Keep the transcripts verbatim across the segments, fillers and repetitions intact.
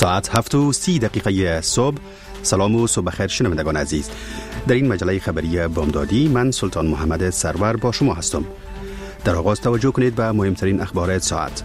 ساعت هفت و سی دقیقه صبح. سلام و صبح خیر شنوندگان عزیز. در این مجله خبری بامدادی من سلطان محمد سرور با شما هستم. در آغاز توجه کنید به مهمترین اخبار ساعت.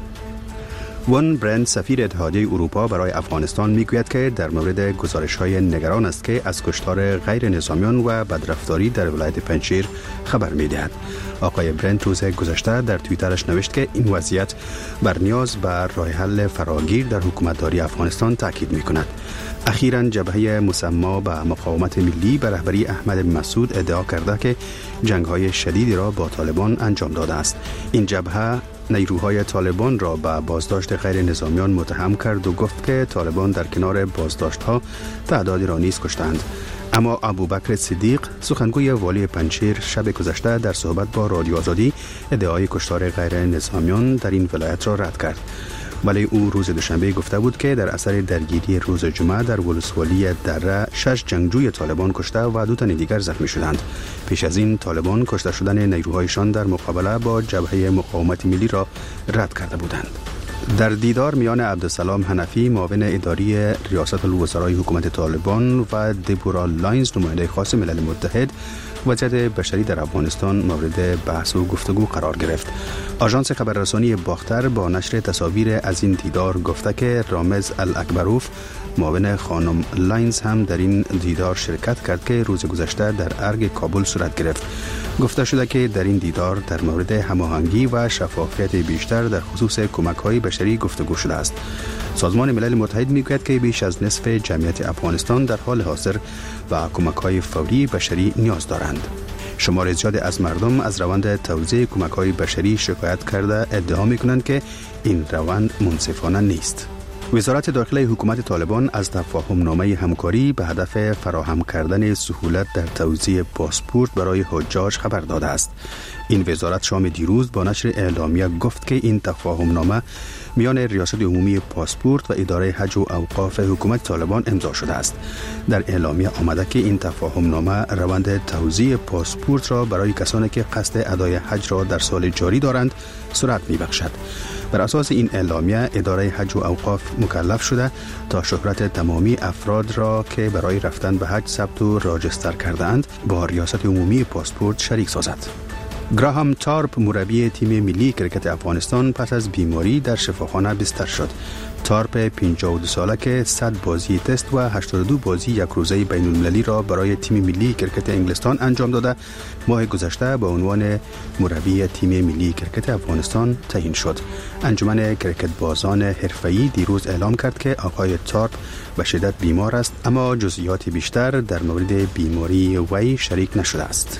وان برند سفیر اتحادیه اروپا برای افغانستان میگوید که در مورد گزارش‌های نگران است که از کشتار غیر نظامیان و بدرفتاری در ولایت پنجشیر خبر می‌دهد. آقای برند روز گذشته در توییترش نوشت که این وضعیت بر نیاز به راه حل فراگیر در حکومتداری افغانستان تاکید می‌کند. اخیراً جبهه مسما به مقاومت ملی به رهبری احمد مسعود ادعا کرده که جنگ‌های شدیدی را با طالبان انجام داده است. این جبهه نیروهای طالبان را به بازداشت غیر نظامیان متهم کرد و گفت که طالبان در کنار بازداشت‌ها تعدادی را نیز کشتند. اما ابوبکر صدیق سخنگوی والی پنجشیر شب گذشته در صحبت با رادیو آزادی ادعای کشتار غیر نظامیان در این ولایت را رد کرد. ولی او روز دوشنبه گفته بود که در اثر درگیری روز جمعه در ولسوالی دره شش جنگجوی طالبان کشته و دو تن دیگر زخمی شدند. پیش از این طالبان کشته شدن نیروهایشان در مقابله با جبهه مقاومت ملی را رد کرده بودند. در دیدار میان عبدالسلام حنفی معاون اداری ریاست الوزرای حکومت طالبان و دبورا لاینز نماینده خاص ملل متحد، وضعیت بشری در افغانستان مورد بحث و گفتگو قرار گرفت. آژانس خبررسانی باختر با نشر تصاویر از این دیدار گفته که رامز الاکبروف معاون خانم لاینز هم در این دیدار شرکت کرد که روز گذشته در ارگ کابل صورت گرفت. گفته شده که در این دیدار در مورد هماهنگی و شفافیت بیشتر در خصوص کمک‌های بشری گفتگو شده است. سازمان ملل متحد میگوید که بیش از نصف جمعیت افغانستان در حال حاضر و کمک‌های فوری بشری نیاز دارند. شمار زیاد از مردم از روند توزیع کمک‌های بشری شکایت کرده ادعا می‌کنند که این روند منصفانه نیست. وزارت داخلی حکومت طالبان از تفاهم نامه همکاری به هدف فراهم کردن سهولت در توزیع پاسپورت برای حجاج خبر داده است. این وزارت شام دیروز با نشر اعلامیه گفت که این تفاهم نامه میان ریاست عمومی پاسپورت و اداره حج و اوقاف حکومت طالبان امضا شده است. در اعلامیه آمده که این تفاهم نامه روند توزیع پاسپورت را برای کسانی که قصد ادای حج را در سال جاری دارند سرعت می‌بخشد. بر اساس این اعلامیه اداره حج و اوقاف مکلف شده تا شهرت تمامی افراد را که برای رفتن به حج ثبت و راجستر کرده‌اند با ریاست عمومی پاسپورت شریک سازد. گراهام تارپ مربی تیم ملی کرکت افغانستان پس از بیماری در شفاخانه بستر شد. تارپ پنجاه و دو ساله که صد بازی تست و هشتاد و دو بازی یک روزه بین المللی را برای تیم ملی کرکت انگلستان انجام داده، ماه گذشته به عنوان مربی تیم ملی کرکت افغانستان تعیین شد. انجمن کرکت بازان حرفه‌ای دیروز اعلام کرد که آقای تارپ به شدت بیمار است، اما جزئیات بیشتر در مورد بیماری وی شریک نشده است.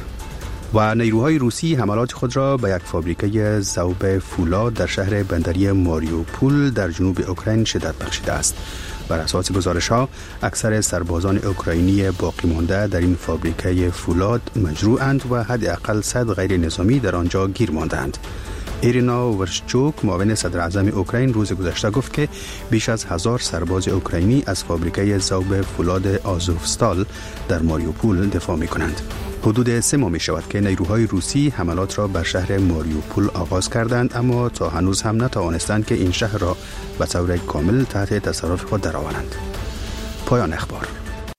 و نیروهای روسی حملات خود را به یک فابریکه ذوب فولاد در شهر بندری ماریوپول در جنوب اوکراین شدت بخشیده است. بر اساس گزارش‌ها اکثر سربازان اوکراینی باقی مانده در این فابریکه فولاد مجروحند و حداقل صد غیر نظامی در آنجا گیر ماندند. ایرینا ورشچوک معاون صدر اعظم اوکراین روز گذشته گفت که بیش از هزار سرباز اوکراینی از فابریکه ذوب فولاد آزوفستال در ماریوپول دفاع می‌کنند. حدود سه ماه می شود که نیروهای روسی حملات را بر شهر ماریوپول آغاز کردند، اما تا هنوز هم نتوانستند که این شهر را به طور کامل تحت تصرف خود درآورند. پایان اخبار.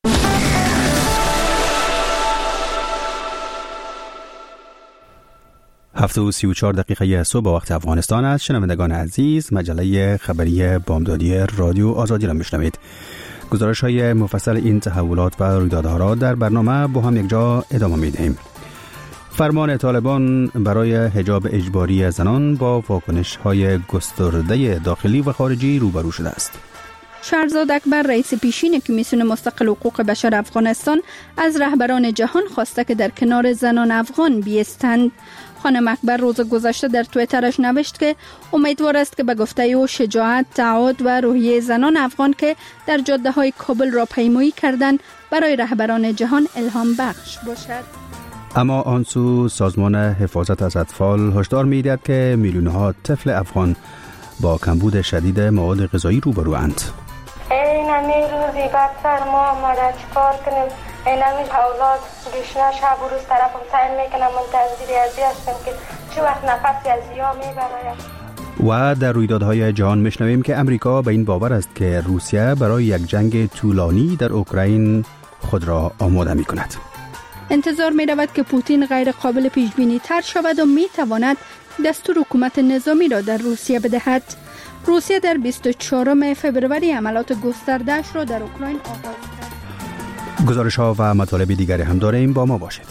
هفت و سی و چهار دقیقه صبح وقت افغانستان است. شنوندگان عزیز، مجله خبری بامدادی رادیو آزادی را میشنوید. گزارش های مفصل این تحولات و رویدادها را در برنامه با هم یک جا ادامه می‌دهیم. فرمان طالبان برای حجاب اجباری زنان با واکنش های گسترده داخلی و خارجی روبرو شده است. شهرزاد اکبر رئیس پیشین کمیسیون مستقل حقوق بشر افغانستان از رهبران جهان خواسته که در کنار زنان افغان بیستند. خانم اکبر روز گذشته در توییترش نوشت که امیدوار است که به گفته او شجاعت، تعهد و روحیه زنان افغان که در جاده های کابل را پیمایی کردند برای رهبران جهان الهام بخش باشد. اما آنسو سازمان حفاظت از اطفال هشدار می‌دهد که میلیون‌ها طفل افغان با کمبود شدید مواد غذایی روبروند. این همی روزی بعد سر ما آمده چکار کنیم؟ این همی اولاد گشنه شب و روز طرف هم سعی میکنم منتظری ازی هستم که چه وقت نفسی از یا میبرایم. و در رویدادهای جهان میشنویم که امریکا به این باور است که روسیه برای یک جنگ طولانی در اوکراین خود را آماده می کند. انتظار می رود که پوتین غیر قابل پیش بینی تر شود و می تواند دستور حکومت نظامی را در روسیه بدهد. روسیه در بیست و چهارم فوریه حملات گسترده‌اش را در اوکراین آغاز کرد. گزارش ها و مطالب دیگری هم داریم، با ما باشید.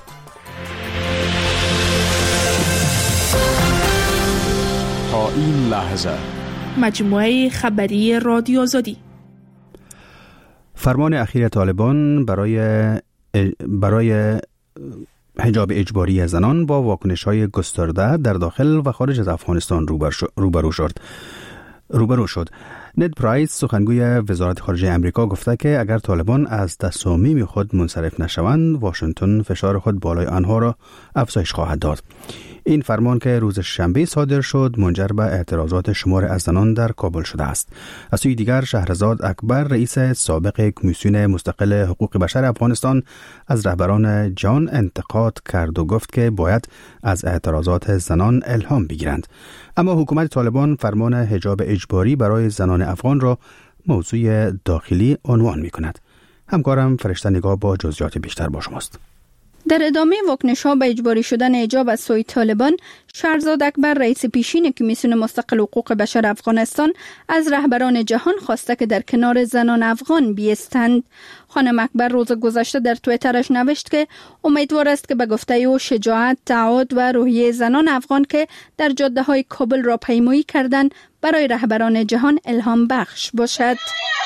تا این لحظه مجموعه خبری رادیو آزادی. فرمان اخیر طالبان برای برای حجاب اجباری زنان با واکنش‌های گسترده در داخل و خارج از افغانستان روبرو شد. روبرو شد. ند پرایس سخنگوی وزارت خارجه امریکا گفته که اگر طالبان از تصامیم خود منصرف نشوند، واشنگتن فشار خود بالای آنها را افزایش خواهد داد. این فرمان که روز شنبه صادر شد منجر به اعتراضات شمار از زنان در کابل شده است. از سوی دیگر شهرزاد اکبر رئیس سابق کمیسیون مستقل حقوق بشر افغانستان از رهبران جان انتقاد کرد و گفت که باید از اعتراضات زنان الهام بگیرند. اما حکومت طالبان فرمان حجاب اجباری برای زنان افغان را موضوع داخلی عنوان می کند. همکارم فرشته نگاه با جزئیات بیشتر با شماست. در ادامه واکنش‌ها به اجباری شدن حجاب از سوی طالبان، شهرزاد اکبر رئیس پیشین کمیسیون مستقل حقوق بشر افغانستان از رهبران جهان خواسته که در کنار زنان افغان بیستند. خانم اکبر روز گذشته در توییترش نوشت که امیدوار است که به گفته او شجاعت، تعهد و روحیه زنان افغان که در جاده‌های کابل را پیمایی کردند برای رهبران جهان الهام بخش باشد.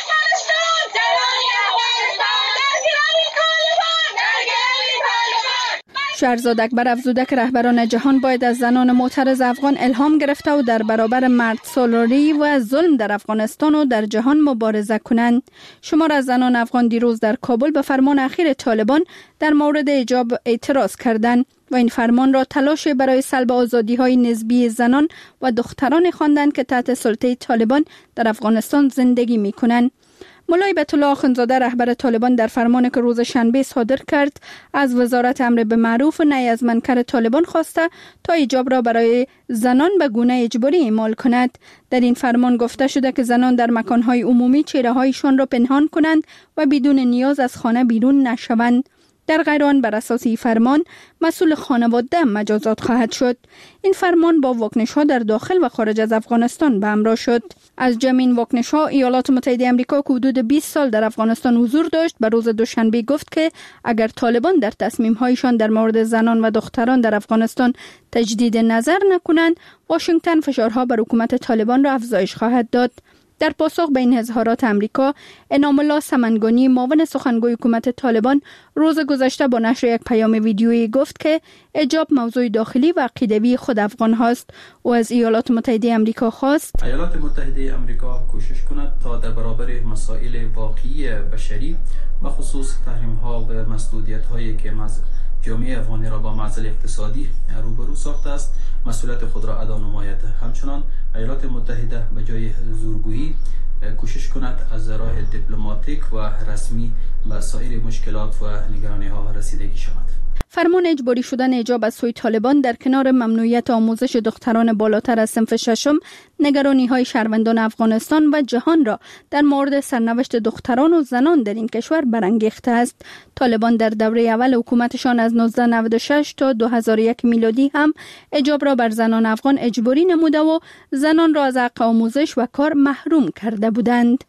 شهرزاد اکبر افزوده که رهبران جهان باید از زنان معترض افغان الهام گرفته و در برابر مرد سالاری و ظلم در افغانستان و در جهان مبارزه کنند. شمار از زنان افغان دیروز در کابل به فرمان اخیر طالبان در مورد حجاب اعتراض کردند و این فرمان را تلاش برای سلب آزادی‌های نسبی زنان و دختران خواندند که تحت سلطه طالبان در افغانستان زندگی می‌کنند. مولای بیت الله آخوندزاده رهبر طالبان در فرمانی که روز شنبه صادر کرد از وزارت امر به معروف و نهی از منکر طالبان خواسته تا حجاب را برای زنان به گونه اجباری اعمال کند. در این فرمان گفته شده که زنان در مکانهای عمومی چهره‌هایشان را پنهان کنند و بدون نیاز از خانه بیرون نشوند. در غیر آن بر اساس این فرمان مسئول خانواده مجازات خواهد شد. این فرمان با واکنش‌ها در داخل و خارج از افغانستان به همراه شد. از جمع این واکنش‌ها ایالات متحده آمریکا که حدود بیست سال در افغانستان حضور داشت به روز دوشنبه گفت که اگر طالبان در تصمیم‌هایشان در مورد زنان و دختران در افغانستان تجدید نظر نکنند، واشنگتن فشارها بر حکومت طالبان را افزایش خواهد داد. در پاسخ به این اظهارات امریکا، انعام الله سمنگانی معاون سخنگوی حکومت طالبان روز گذشته با نشر یک پیام ویدیویی گفت که حجاب موضوع داخلی و عقیدوی خود افغان هاست و از ایالات متحده آمریکا خواست ایالات متحده آمریکا کوشش کند تا در برابر مسائل واقعی بشری و خصوص تحریم ها و مسدودیت هایی که جامعه افغانی را با معضل اقتصادی روبرو ساخته است مسئولیت خود را ادا نماید. همچنان ایالات متحده به جای زورگویی کوشش کند از راه دیپلماتیک و رسمی به سایر مشکلات و نگرانی ها رسیدگی شود. فرمان اجباری شدن حجاب از سوی طالبان در کنار ممنوعیت آموزش دختران بالاتر از صنف ششم، نگرانی‌های شهروندان افغانستان و جهان را در مورد سرنوشت دختران و زنان در این کشور برانگیخته است. طالبان در دوره اول حکومتشان از نوزده نود و شش تا دو هزار و یک میلادی هم حجاب را بر زنان افغان اجباری نموده و زنان را از حق آموزش و کار محروم کرده بودند.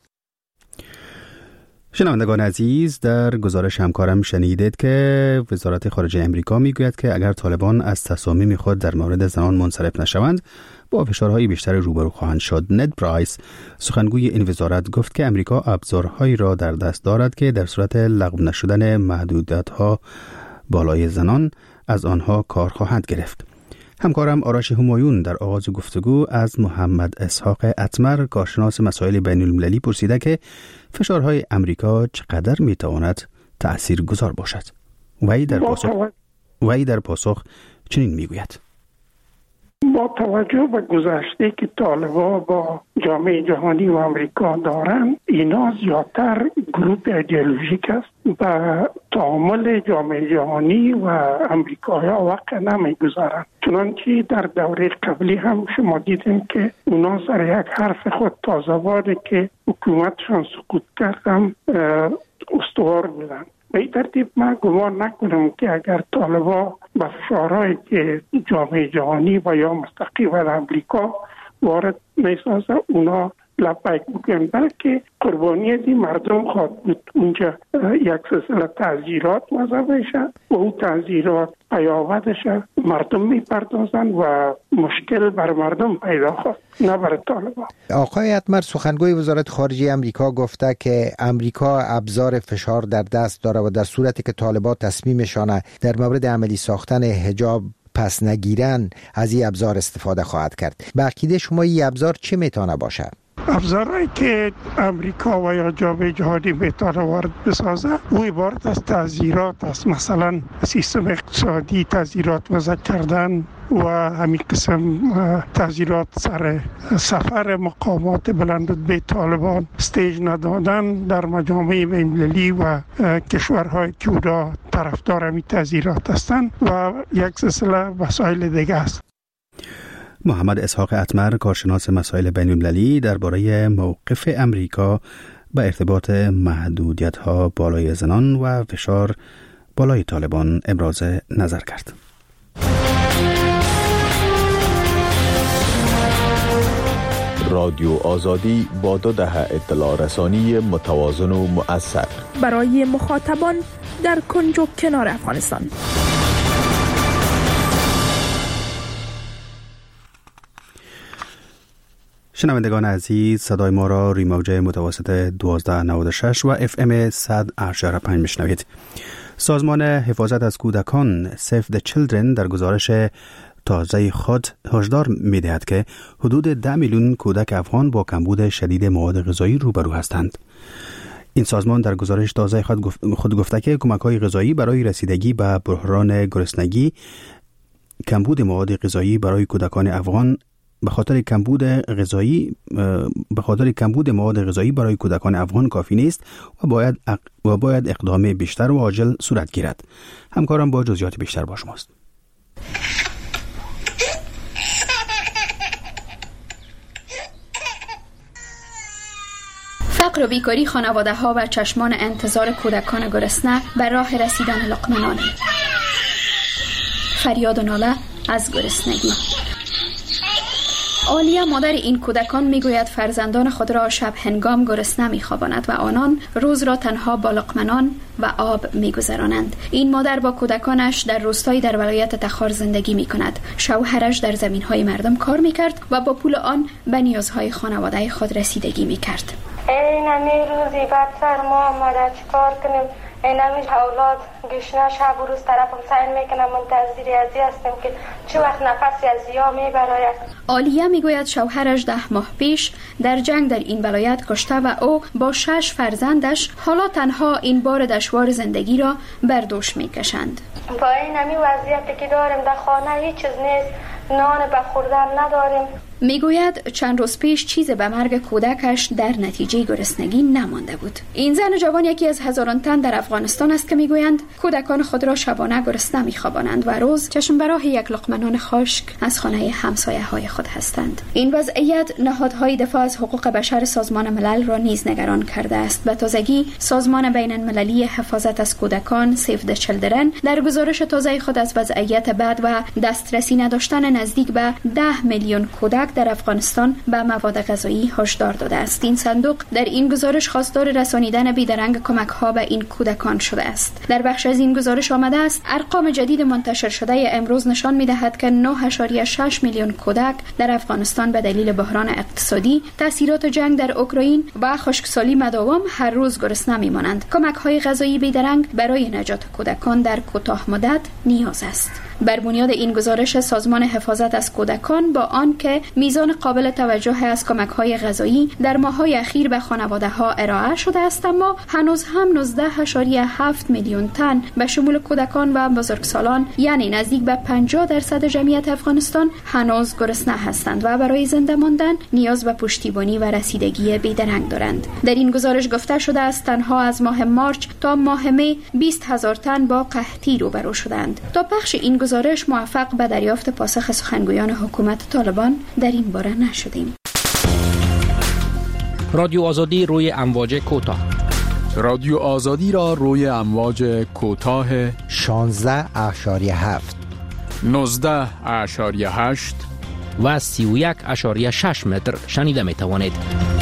شنوندگان عزیز، در گزارش همکارم شنیدید که وزارت خارجه امریکا میگوید که اگر طالبان از تصامیم خود در مورد زنان منصرف نشوند با فشارهای بیشتر روبرو خواهند شد. ند پرایس سخنگوی این وزارت گفت که امریکا ابزارهایی را در دست دارد که در صورت لغو نشدن محدودیت‌ها بالای زنان از آنها کار خواهد گرفت. همکارم آرش همایون در آغاز گفتگو از محمد اسحاق اتمر کارشناس مسائل بین المللی پرسیده که فشارهای امریکا چقدر میتواند تأثیر گذار باشد. وی در پاسخ وی در پاسخ چنین میگوید: با توجه به گذشته که طالبان با جامعه جهانی و امریکا دارند، اینا زیادتر گروه ایدئولوژیک است و تعامل جامعه جهانی و امریکایا وقت نمیگذارند. چنانچه در دوره قبلی هم شما دیدیم که اونا سر یک حرف خود تازه‌واره که حکومتشان سقوط کردن استوار بودند. به این ترتیب من گمان نکنم که اگر طالبان به فشارهایی که جامعه جهانی و یا مستقیم امریکا وارد میسازه اونا لبیک بکنن، بلکه قربانیت مردم خواهد بود. اونجا یک سلسله تعزیرات وضع بشه و اون تعزیرات پیاوردش مردم میپردازن و مشکل بر مردم پیدا خواهد، نه برای طالبان. آقای اتمر، سخنگوی وزارت خارجه امریکا گفته که امریکا ابزار فشار در دست داره و در صورتی که طالبان تصمیمشان در مورد عملی ساختن حجاب پس نگیرن از این ابزار استفاده خواهد کرد. به عقیده شما این ابزار چه میتونه باشه؟ ابزارهایی که امریکا و یا جامعه جهانی میتونه وارد بسازه او عبارت از تعزیرات است. مثلا سیستم اقتصادی تعزیرات وضع کردن و همین قسم تعزیرات سر سفر مقامات بلندرتبه طالبان استیج ندادن در مجامع بین‌المللی و کشورهای که او طرفدار همین تعزیرات هستند و یک سلسله وسایل دیگه است. محمد اسحاق اتمر، کارشناس مسائل بین‌المللی، درباره موقف امریکا با ارتباط محدودیت‌ها بالای زنان و فشار بالای طالبان ابراز نظر کرد. رادیو آزادی با دو دهه اطلاع رسانی متوازن و مؤثر برای مخاطبان در کنج و کنار افغانستان. شنوندگان عزیز، صدای ما را روی موج متوسط دوازده نود و شش و اف ام صد و هشت و پنج میشنوید. سازمان حفاظت از کودکان Save the Children در گزارش تازه خود هشدار می‌دهد که حدود ده میلیون کودک افغان با کمبود شدید مواد غذایی روبرو هستند. این سازمان در گزارش تازه خود گفته که کمک‌های غذایی برای رسیدگی به بحران گرسنگی، کمبود مواد غذایی برای کودکان افغان به خاطر کمبود غذایی به خاطر کمبود مواد غذایی برای کودکان افغان کافی نیست و باید و باید اقدام بیشتر و عاجل صورت گیرد. همکارم با جزئیات بیشتر با شماست. فقر و بیکاری خانواده ها و چشمان انتظار کودکان گرسنه بر راه رسیدن لقمه نان. فریاد و ناله از گرسنگی. آلیا مادر این کودکان میگوید فرزندان خود را شب هنگام گرسنه میخواباند و آنان روز را تنها با لقمه نان و آب میگذرانند. این مادر با کودکانش در روستایی در ولایت تخار زندگی میکند. شوهرش در زمینهای مردم کار میکرد و با پول آن به نیازهای خانواده خود رسیدگی میکرد. این همی روزی بعد سر ما آمده چیکار کنیم؟ این همی اولاد گشنه شب و روز طرفم سعی میکنم منتظری ازی هستم که چه وقت نفسی از یا میبراید. آلیا میگوید شوهرش ده ماه پیش در جنگ در این ولایت کشته و او با شش فرزندش حالا تنها این بار دشوار زندگی را بر دوش میکشند. با این همی وضعیتی که داریم در خانه هیچ چیز نیست، نان به خوردن نداریم. میگوید چند روز پیش چیز به مرگ کودکش در نتیجه گرسنگی نمانده بود. این زن جوان یکی از هزاران تن در افغانستان است که میگویند کودکان خود را شبانه گرسنه میخوابانند و روز چشم به راه یک لقمه نان خشک از خانه همسایه های خود هستند. این وضعیت نهادهای دفاع از حقوق بشر سازمان ملل را نیز نگران کرده است. به تازگی سازمان بین المللی حفاظت از کودکان Save the Children در گزارش تازه خود از وضعیت بد و دسترسی نداشتن نزدیک به ده میلیون کودک در افغانستان به مواد غذایی هشدار داده است. این صندوق در این گزارش خواستار رسانیدن بیدرنگ کمک ها به این کودکان شده است. در بخش از این گزارش آمده است ارقام جدید منتشر شده امروز نشان می‌دهد که نه ممیز شش میلیون کودک در افغانستان به دلیل بحران اقتصادی، تاثیرات جنگ در اوکراین و خشکسالی مداوم هر روز گرسنه می‌مانند. کمک های غذایی بیدرنگ برای نجات کودکان در کوتاه مدت نیاز است. بر بنیاد این گزارش سازمان حفاظت از کودکان با آنکه میزان قابل توجه از کمک‌های غذایی در ماه‌های اخیر به خانواده‌ها ارائه شده است، اما هنوز هم نوزده اشاریه هفت میلیون تن به شمول کودکان و بزرگسالان، یعنی نزدیک به پنجاه درصد جمعیت افغانستان، هنوز گرسنه هستند و برای زنده ماندن نیاز به پشتیبانی و رسیدگی بیدرنگ دارند. در این گزارش گفته شده است تنها از ماه مارچ تا ماه می بیست هزار تن با قحطی روبرو شدند. تا پخش این گزارش موفق به دریافت پاسخ سخنگویان حکومت طالبان در این باره نشدیم. رادیو آزادی روی امواج کوتاه. رادیو آزادی را روی امواج کوتاه شانزده اشاریه هفت، نوزده اشاریه هشت و سی و یک اشاریه شش متر شنیده می توانید.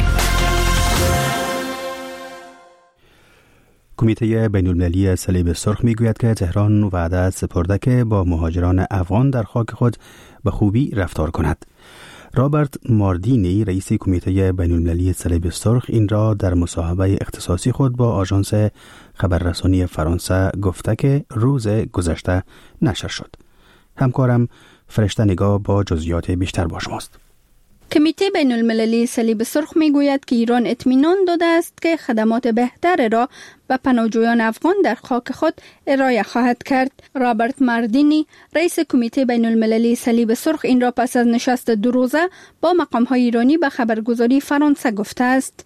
کمیته بین‌المللی صلیب سرخ میگوید که تهران وعده سپرده که با مهاجران افغان در خاک خود به خوبی رفتار کند. رابرت ماردینی رئیس کمیته بین‌المللی صلیب سرخ این را در مصاحبه اختصاصی خود با آژانس خبررسانی فرانسه گفته که روز گذشته نشر شد. همکارم فرشته نگاه با جزئیات بیشتر با شماست. کمیته بین المللی صلیب سرخ می گوید که ایران اطمینان داده است که خدمات بهتر را به پناهجویان افغان در خاک خود ارائه خواهد کرد. رابرت ماردینی رئیس کمیته بین المللی صلیب سرخ این را پس از نشست دو روزه با مقام‌های ایرانی به خبرگزاری فرانسه گفته است.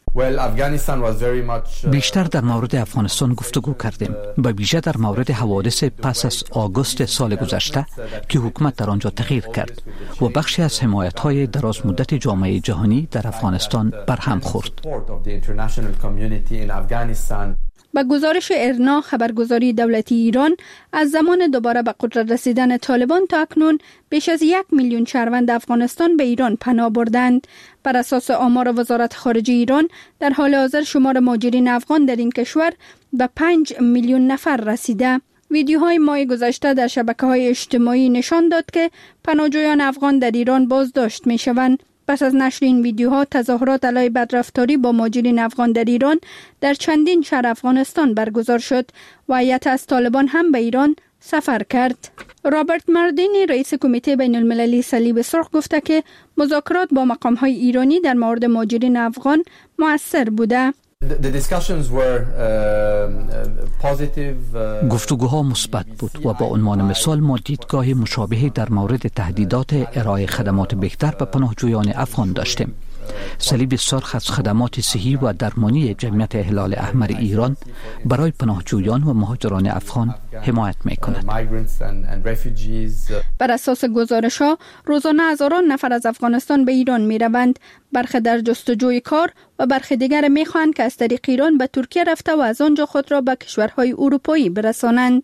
بیشتر در مورد افغانستان گفتگو کردیم، به ویژه در مورد حوادث پس از آگوست سال گذشته که حکومت در آنجا تغییر کرد و بخشی از حمایت‌های دراز مدت جامعه جهانی در افغانستان برهم خورد. با گزارش ارنا، خبرگزاری دولتی ایران، از زمان دوباره به قدرت رسیدن طالبان تا اکنون بیش از یک میلیون شهروند افغانستان به ایران پناه بردند. بر اساس آمار وزارت خارجه ایران، در حال حاضر شمار مهاجرین افغان در این کشور به پنج میلیون نفر رسیده. ویدیوهای ماه گذشته در شبکه‌های اجتماعی نشان داد که پناهجویان افغان در ایران بازداشت می‌شوند. پس از نشر این ویدیوها، تظاهرات علیه بدرفتاری با مهاجرین افغان در ایران در چندین شهر افغانستان برگزار شد و هیئت از طالبان هم به ایران سفر کرد. رابرت ماردینی رئیس کمیته بین المللی صلیب سرخ گفته که مذاکرات با مقام‌های ایرانی در مورد مهاجرین افغان مؤثر بوده. گفتگوها مثبت بود و با عنوان مثال ما دیدگاه مشابهی در مورد تهدیدات ارائه خدمات بهتر به پناهجویان افغان داشتیم. صلیب سرخ از خدمات صحی و درمانی جمعیت هلال احمر ایران برای پناهجویان و مهاجران افغان حمایت می‌کند. بر اساس گزارش‌ها، روزانه هزاران نفر از افغانستان به ایران می‌روند. برخی در جستجوی کار و برخی دیگر می‌خواهند که از طریق ایران به ترکیه رفته و از آنجا خود را به کشورهای اروپایی برسانند.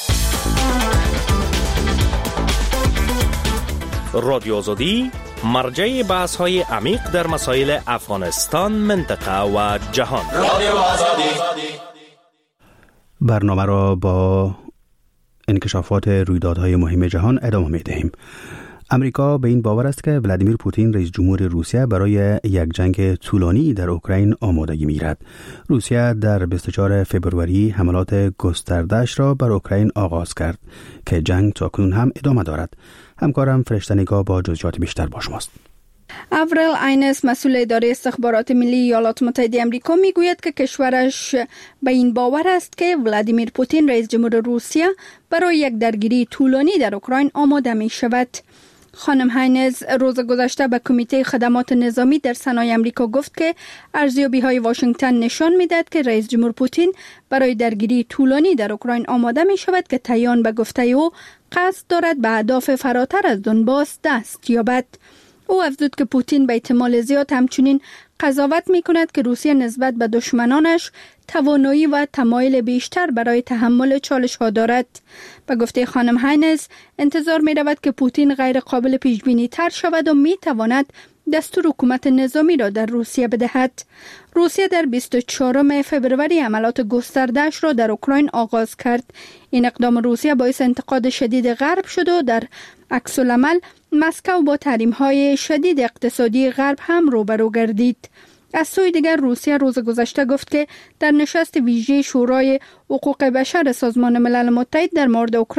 رادیو آزادی مرجع بحث های عمیق در مسائل افغانستان، منطقه و جهان. رادیو آزادی. برنامه را با انکشافات رویدادهای مهم جهان ادامه می دهیم. امریکا به این باور است که ولادیمیر پوتین رئیس جمهور روسیه برای یک جنگ طولانی در اوکراین آمادگی می‌گیرد. روسیه در بیست و چهارم فوریه حملات گسترده‌اش را بر اوکراین آغاز کرد که جنگ تاکنون هم ادامه دارد. همکارم فرشته نگاه با جزئیات بیشتر با شماست. اورل اینس، مسئول اداره استخبارات ملی ایالات متحده آمریکا، میگوید که کشورش به این باور است که ولادیمیر پوتین رئیس جمهور روسیه برای یک درگیری طولانی در اوکراین آماده می شود. خانم هاینز روز گذشته به کمیته خدمات نظامی در سنای آمریکا گفت که ارزیابی‌های واشنگتن نشان می‌دهد که رئیس جمهور پوتین برای درگیری طولانی در اوکراین آماده می‌شود که طیان به گفته او قصد دارد به اهداف فراتر از دونباس دست یابد. او افزود که پوتین به احتمال زیاد همچنین قضاوت می‌کند که روسیه نسبت به دشمنانش توانایی و تمایل بیشتر برای تحمل چالش‌ها دارد. به گفته خانم هاینز، انتظار می‌رود که پوتین غیر قابل پیش‌بینی تر شود و می‌تواند دستور حکومت نظامی را در روسیه بدهد. روسیه در بیست و چهارم فوریه حملات گسترده‌اش را در اوکراین آغاز کرد. این اقدام روسیه باعث انتقاد شدید غرب شد و در عکس العمل مسکو با تحریم‌های شدید اقتصادی غرب هم روبرو گردید. از سوی دیگر روسیه روز گذشته گفت که در نشست ویژه شورای حقوق بشر سازمان ملل متحد در مورد اوکراین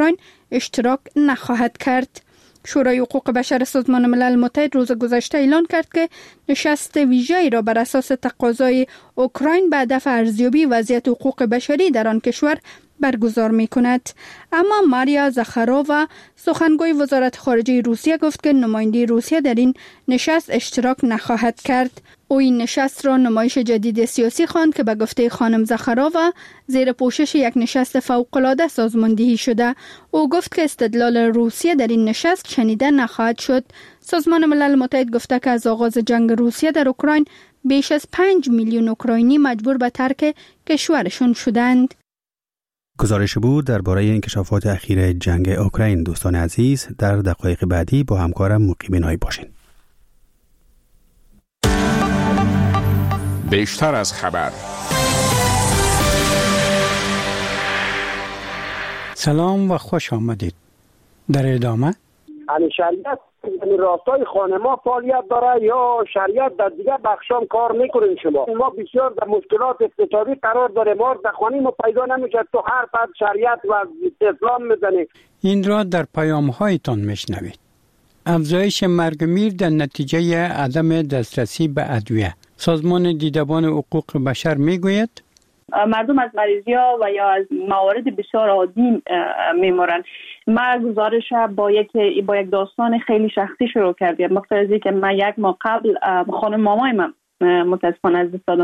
اشتراک نخواهد کرد. شورای حقوق بشر سازمان ملل متحد روز گذشته اعلان کرد که نشست ویژه‌ای را بر اساس تقاضای اوکراین به هدف ارزیابی وضعیت حقوق بشری در آن کشور برگزار می کند. اما ماریا زاخارووا سخنگوی وزارت خارجه روسیه گفت که نماینده روسیه در این نشست اشتراک نخواهد کرد. او این نشست را نمایش جدید سیاسی خواند که به گفته خانم زاخارووا زیر پوشش یک نشست فوق‌العاده سازماندهی شده. او گفت که استدلال روسیه در این نشست شنیده نخواهد شد. سازمان ملل متحد گفته که از آغاز جنگ روسیه در اوکراین بیش از پنج میلیون اوکراینی مجبور به ترک کشورشان شدند. گزارش بود درباره انکشافات اخیر جنگ اوکراین. دوستان عزیز، در دقایق بعدی با همکارم مقیم بینایی باشین. بیشتر از خبر. سلام و خوش آمدید. در ادامه یعنی شریعت یعنی راستای خانه ما فعالیت داره یا شریعت در دیگه بخشام کار میکنین؟ شما ما بسیار در مشکلات اقتصادی قرار داره، ما در خانه ما پیدا نمیشه، تو هر فرد شریعت و اسلام میزنه. این را در پیام هایتان میشنوید. افزایش مرگ میر در نتیجه عدم دسترسی به ادویه. سازمان دیدبان حقوق بشر میگوید مردم از مریضی‌ها و یا از موارد بسیار عادی میمرن. ما گزارش با یک با یک داستان خیلی شخصی شروع کردیم. مقتضی که من یک ماه قبل خانم مامای من متاسفانه از دست دادم.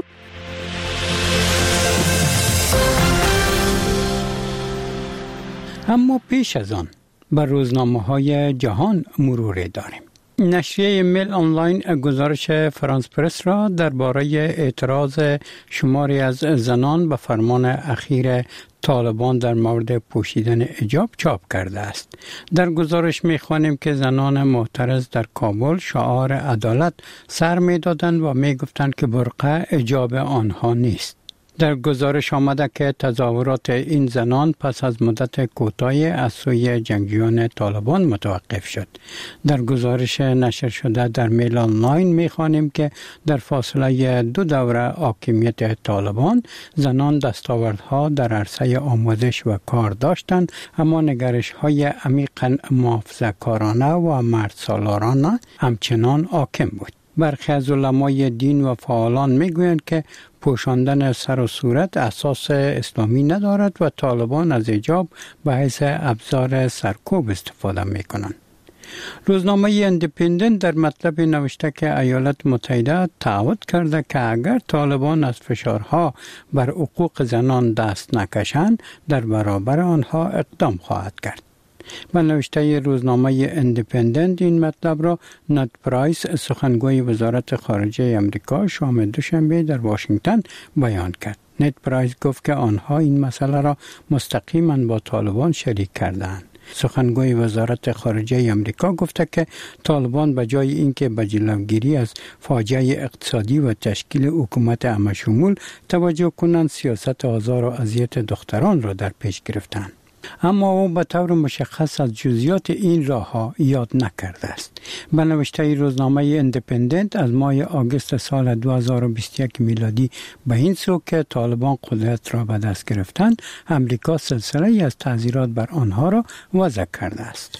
اما پیش از آن بر روزنامه‌های جهان مرور داریم. نشریه میل آنلاین گزارش فرانس پرس را درباره اعتراض شماری از زنان به فرمان اخیر طالبان در مورد پوشیدن حجاب چاپ کرده است. در گزارش می‌خوانیم که زنان معترض در کابل شعار عدالت سر می‌دادند و می‌گفتند که برقع حجاب آنها نیست. در گزارش آمده که تظاهرات این زنان پس از مدت کوتاهی از سوی جنگجویان طالبان متوقف شد. در گزارش نشر شده در میل آنلاین می‌خوانیم که در فاصله دو دوره حاکمیت طالبان زنان دستاوردها در عرصه آموزش و کار داشتند، اما نگرش‌های عمیقاً محافظه‌کارانه و مردسالارانه همچنان حاکم بود. برخی از علمای دین و فعالان میگویند که پوشاندن سر و صورت اساس اسلامی ندارد و طالبان از حجاب به حیث ابزار سرکوب استفاده میکنند. روزنامه اندیپندنت در مطلب نوشته که ایالات متحده تعهد کرده که اگر طالبان از فشارها بر حقوق زنان دست نکشند در برابر آنها اقدام خواهد کرد. به نوشته روزنامه اندیپندنت این مطلب را نت پرایس سخنگوی وزارت خارجه امریکا شام دوشنبه در واشنگتن بیان کرد. نت پرایس گفت که آنها این مسئله را مستقیما با طالبان شریک کردند. سخنگوی وزارت خارجه امریکا گفته که طالبان به جای اینکه به جلوگیری از فاجعه اقتصادی و تشکیل حکومت همه‌شمول توجه کنند، سیاست آزار و اذیت دختران را در پیش گرفتند. اما او به طور مشخص از جزئیات این راه ها یاد نکرده است. به نوشته روزنامه اندیپندنت از ماه آگوست سال دو هزار و بیست و یک میلادی به این سو که طالبان قدرت را به دست گرفتند، امریکا سلسله از تعزیرات بر آنها را وضع کرده است.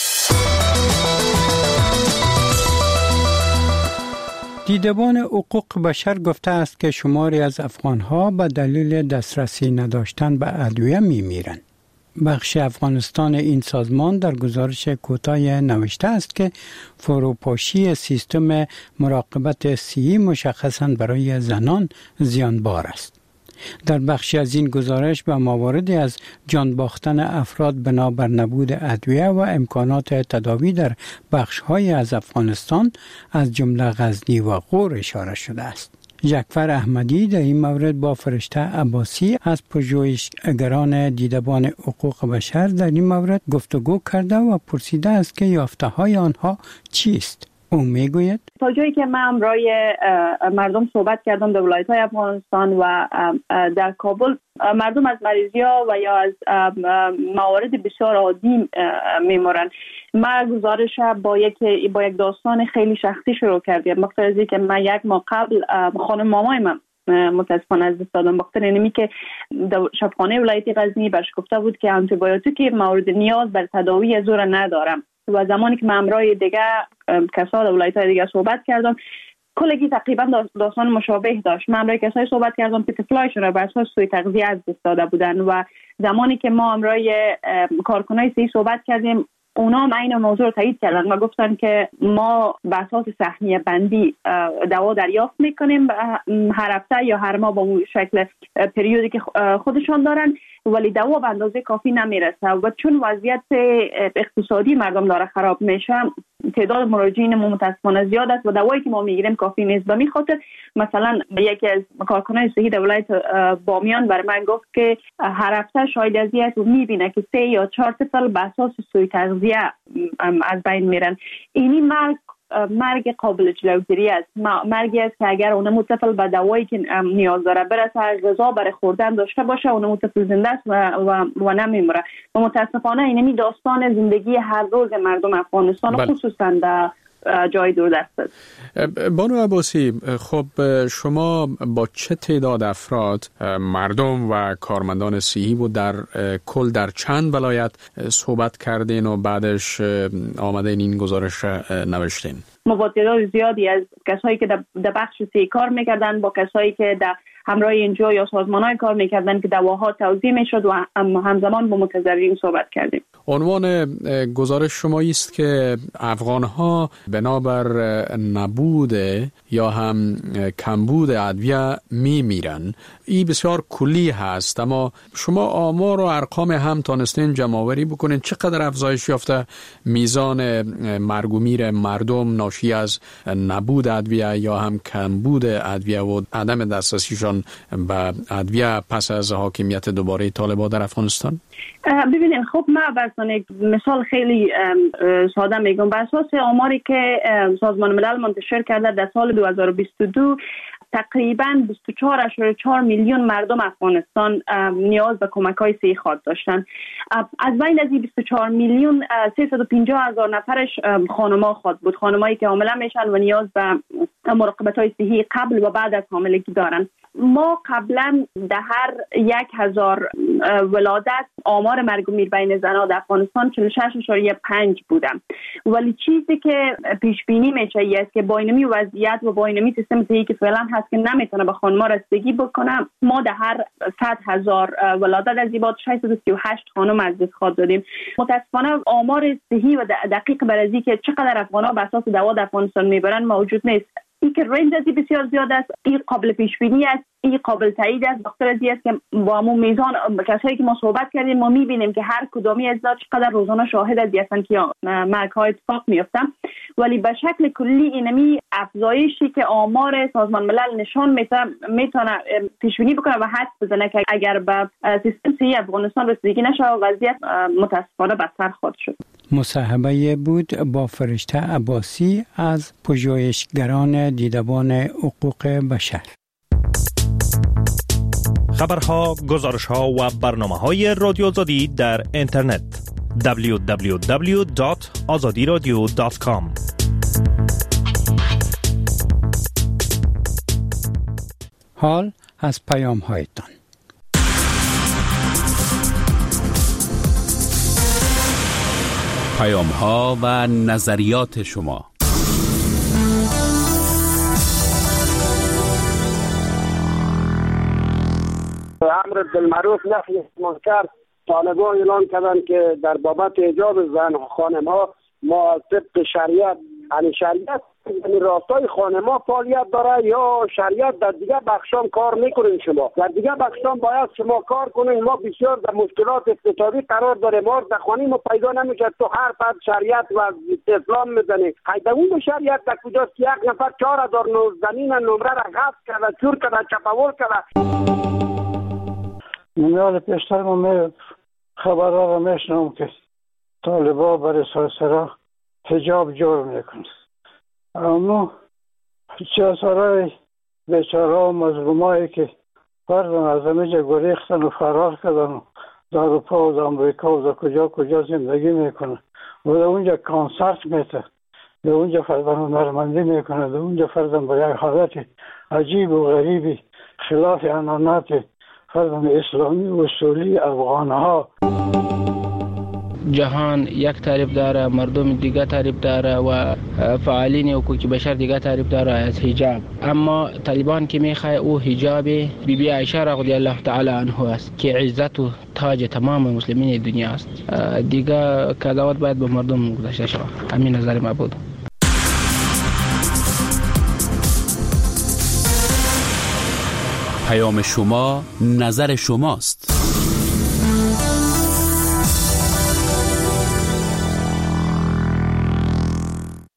دیدبان حقوق بشر گفته است که شماری از افغانها به دلیل دسترسی نداشتن به ادویه میمیرند. بخش افغانستان این سازمان در گزارش کوتاه نوشته است که فروپاشی سیستم مراقبت صحی مشخصاً برای زنان زیانبار است. در بخشی از این گزارش به مواردی از جان باختن افراد بنابر نبود ادویه و امکانات تداوی در بخش‌های از افغانستان از جمله غزنی و غور اشاره شده است. جعفر احمدی در این مورد با فرشته عباسی از پژوهشگران دیدبان حقوق بشر در این مورد گفتگو کرده و پرسیده است که یافته‌های آنها چیست. او میگوید تا جایی که من امرای مردم صحبت کردم در ولایت‌های افغانستان و در کابل، مردم از مریضی‌ها و یا از موارد بسیار عادی میمرن. ما گزارش با یک با یک داستان خیلی شخصی شروع کردیم. مقتضی که من یک ماه قبل خانم مامای من متاسفانه از دست دادم، بخاطر اینمی که شفاخانه ولایت غزنی برش گفته بود که آنتیبیوتیک مورد نیاز بر تداوی زور ندارم و زمانی که من امرای دیگه کسا در ولایت‌های دیگه صحبت کردم کلگی تقریبا داستان مشابه داشت. من امرای کسایی صحبت کردم که طفلایشون را بر اساس سوء تغذیه از دست داده بودن و زمانی که ما امرای کارکنای صحی صحبت کردیم اونا هم این موضوع رو تایید کردن و گفتن که ما به اساس سهمیه بندی دوا دریافت میکنیم هر هفته یا هر ماه با شکل پریودی که خودشان دارن، ولی دوا به اندازه کافی نمیرسه و چون وضعیت اقتصادی مردم داره خراب میشه تعداد مراجعین ما متاسفانه زیاد است و دوایی که ما میگیریم کافی نیست. به همین خاطر مثلا یکی از کارکنان صحی در ولایت بامیان بر من گفت که هر هفته شاید ازیت رو میبینه که سه یا چهار طفل به اساس سوء تغذیه از بین میرن. اینی مرگ مرگ قابل جلوگیری است، مرگی است که اگر اون طفل به دوایی که نیاز داره برسه غذا برای خوردن داشته باشه اون طفل زنده است و, و, و نمیمره و متاسفانه اینمی داستان زندگی هر روز مردم افغانستان بله. خصوصا در جای دوردست است. بانو عباسی، خب شما با چه تعداد افراد مردم و کارمندان صحی و در کل در چند ولایت صحبت کردین و بعدش آمدین این گزارش نوشتین؟ ما با تعداد زیادی از کسایی که در بخش صحی کار میکردن با کسایی که در همراه اینجا یا سازمان‌های کار میکردن که دواها توزیع میشد و همزمان با متضررین صحبت کردیم. عنوان گزارش شما است که افغان‌ها بنابر نبود یا هم کمبود ادویه میمیرن. این بسیار کلی هست، اما شما آمار و ارقام هم تانستین جمع‌آوری بکنین چقدر افزایش یافته میزان مرگ و میر مردم ناشی از نبود ادویه یا هم کمبود ادویه و عدم دسترسیشان به ادویه پس از حاکمیت دوباره طالبان در افغانستان؟ ببینید خب من براتون یک مثال خیلی ساده میگم. بر اساس آماری که سازمان ملل منتشر کرده در سال دو هزار و بیست و دو تقریباً بیست و چهار ممیز چهار میلیون مردم افغانستان نیاز به کمک‌های صحی خود داشتن. از بین از این بیست و چهار میلیون سیصد و پنجاه هزار نفرش خانم‌ها خود بود، خانمایی که حامله میشن و نیاز به مراقبت‌های صحی قبل و بعد از حاملگی دارن. ما قبلا در هر یک هزار ولادت آمار مرگ و میر بین زنها در افغانستان چهل و شش ممیز پنج بودم، ولی چیزی که پیش بینی میشه است که با اینمی وضعیت و با اینمی سیستم صحی که فعلا هست که نمیتونه به خانم‌ها رسیدگی بکنه، ما در هر صد هزار ولادت از ایباد ششصد و سی و هشت خانم از دست خود دادیم. متاسفانه آمار صحی و دقیق بر از اینکه چقدر افغان‌ها به اساس دوا در افغانستان میبرن موجود نیست. این که رنج ازی بسیار زیاد است، این قابل پیش بینی است، این قابل تایید است. بخاطر از این است که با همون میزان کسایی که ما صحبت کردیم ما میبینیم که هر کدامی از اینا چقدر روزانه شاهد از هستن که مرگ های اتفاق میفتن، ولی به شکل کلی اینمی افزایشی که آمار سازمان ملل نشان میده میتونه پیش بینی بکنه و حدس بزنه که اگر به سیستم صحی افغانستان رسیدگی نشه وضعیت متاسفانه بدتر خواهد شد. مصاحبه بود با فرشته عباسی از پژوهشگران دیدبان حقوق بشر. خبرها، گزارشها و برنامه‌های رادیو آزادی در اینترنت دبلیو دبلیو دبلیو دات آزادی رادیو دات کام. حال از پیام هایتان. پیام ها و نظریات شما. امر بالمعروف نهی از منکر طالبان اعلان کردند که در بابت حجاب زن خانم‌ها ما طبق شریعت، یعنی شریعت یعنی راستای خانم‌ها فعالیت داره یا شریعت در دیگه بخشام کار میکنین؟ شما در دیگه بخشام باید شما کار کنین. ما بسیار در مشکلات اقتصادی قرار داره، ما در خانه ما پیدا نمیشه، تو هر فرد شریعت و اسلام میزنی. قیدون شریعت در کجاست که یک نفر چهار هزار زمین نمره را غصب کرده، چور کرده، چپاول کرده. میاد پیشتر ما می خبرها را میشنم که طالبا برای سرسرا حجاب جور میکنه، اما چهارای بیچاره و مظلومایی که فردن از همه جا گریختن و فرار کردن در اروپا و در امریکا و در کجا کجا زندگی میکنه و در اونجا کانسرت میته، در اونجا فردن هنرمندی میکنه، در اونجا فردن با یک حالت عجیب و غریبی خلاف عنانات فرهنگ اسلامی و اصولی افغانها. جهان یک تعریف داره، مردم دیگه تعریف داره و فعالین حقوق بشر دیگه تعریف داره از حجاب. اما طالبان که میخواه او حجاب بی بی عایشه رضی الله تعالی عنها است که عزت و تاج تمام مسلمین دنیا است. دیگه قضاوت باید به مردم گذاشته شود. همین نظر ما بود. پیام شما نظر شماست.